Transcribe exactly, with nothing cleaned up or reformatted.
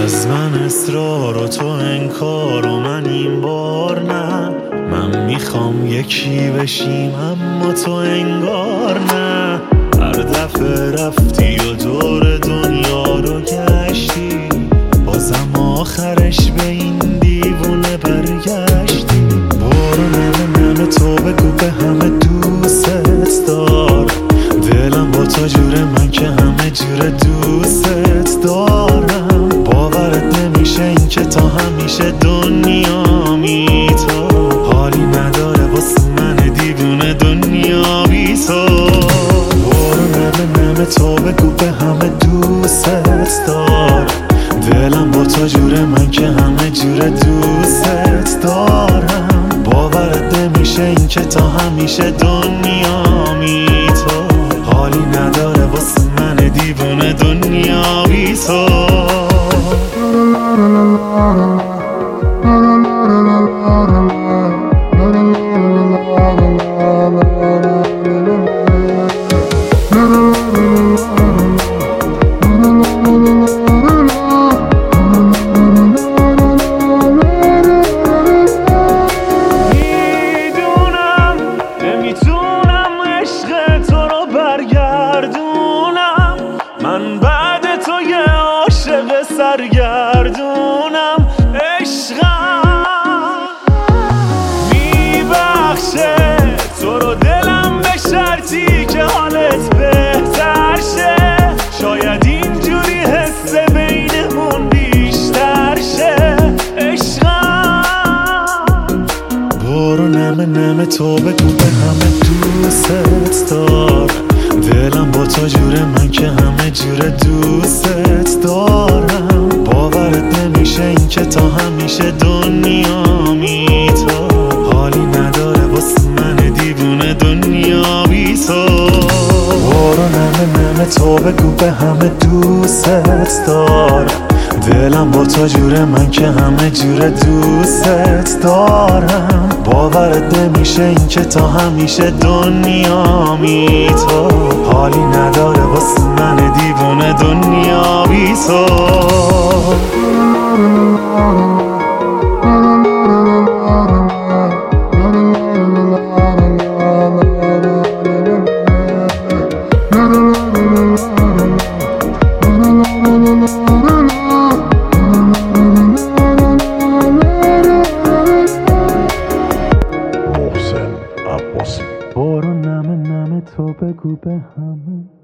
از من اصرار و تو انکار و من این بار نه. من میخوام یکی بشیم اما تو انگار نه. هر دفعه رفتی و دور دنیا رو گشتی، بازم آخرش به این دیوونه برگشتی. برو نمه نمه تو بگو به همه دوست دار، دلم با تو جوره من که همه جوره دوست دارم. باورت نمیشه این که تا همیشه دنیا می تو حالی نداره واسه من دیوونه دنیا بی تو. برو نمه نمه تو بگو به همه دوست دار، دلم با تو جوره من که همه جوره دوست دارم. باورت نمیشه این که تا همیشه دنیا می تو حالی نداره واسه من دیوونه دنیا بی تو. من بعد تو یه عاشق سرگردونم. عشقم میبخشه تو رو دلم به شرطی که حالت بهتر شه. شاید اینجوری حس بینمون بیشتر شه. عشقم برو نمه نمه تو بگو به همه دوست دار، دلم با تو جوره من که همه جوره دوست دارم. باورت نمیشه این که تا همیشه دنیا می تو حالی نداره واسه من دیوونه دنیا بی تو. برو نمه نمه تو بگو به همه دوست دار، دلم با تو جوره من که همه جوره دوست دارم. باورت نمیشه این که تا همیشه دنیا می تو حالی نداره واسه من دیوونه دنیا بی تو. برو نمه نمه تو بگو به همه